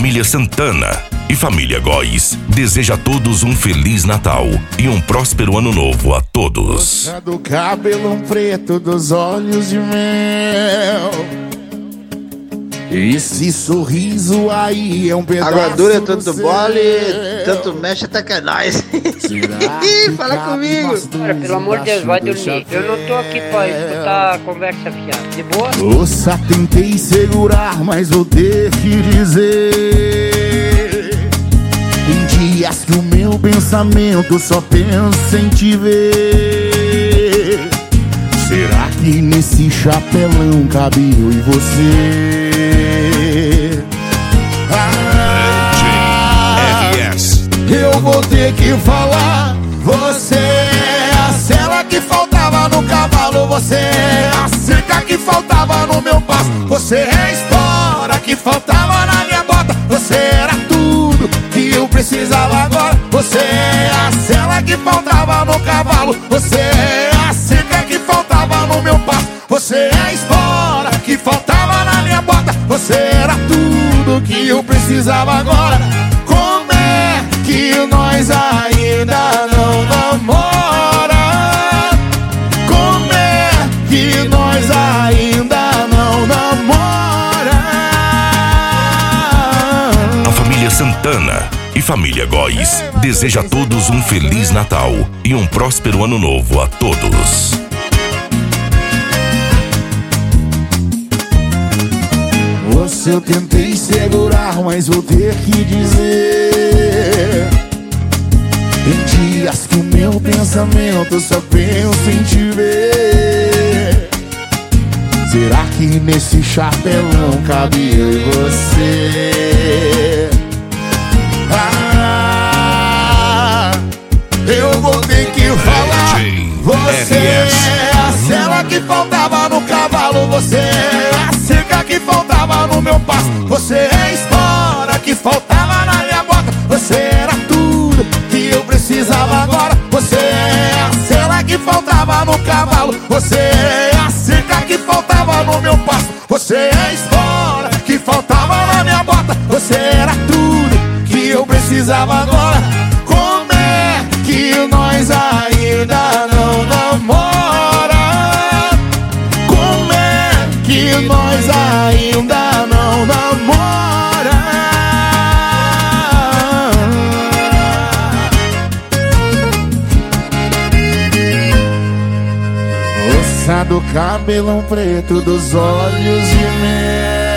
família Santana e família Góes deseja a todos um Feliz Natal e um próspero Ano Novo a todos. Moça do cabelo preto, dos olhos de mel, esse sorriso aí é um pedaço. Água dura é tanto mole, tanto mexe até que é nóis. Fala comigo. Cara, pelo amor de Deus, vai dormir. Eu não tô aqui pra escutar a conversa fiada. De boa? Moça, tentei segurar, mas vou ter que dizer, em dias que o meu pensamento só pensa em te ver. Será que nesse chapelão cabe eu e você? Eu vou ter que falar. Você é a sela que faltava no cavalo, você é a cerca que faltava no meu passo, você é a espora que faltava na minha bota, você era tudo que eu precisava agora. Você é a sela que faltava no cavalo, você é a cerca que faltava no meu passo, você é a espora que faltava na minha bota, você era tudo que eu precisava agora. Como é que nós ainda não namora? Como é que nós ainda não namora? A família Santana e família Góes deseja a todos um Feliz Natal e um próspero Ano Novo a todos. Você eu tentei segurar, mas vou ter que dizer, em dias que o meu pensamento só pensa em te ver. Será que nesse chapelão cabe eu e você? Eu vou ter que falar. Você é a sela que faltava no cavalo, você é a cerca que faltava no meu passo, você é a espora que faltava na minha bota, você era tudo que eu precisava agora. Você é a sela que faltava no cavalo, você é a cerca que faltava no meu passo, você é a espora que faltava na minha bota, você era tudo que eu precisava agora. Como é que nós ainda não namora? Como é que nós ainda não namora? Moça do cabelão preto, dos olhos de mel,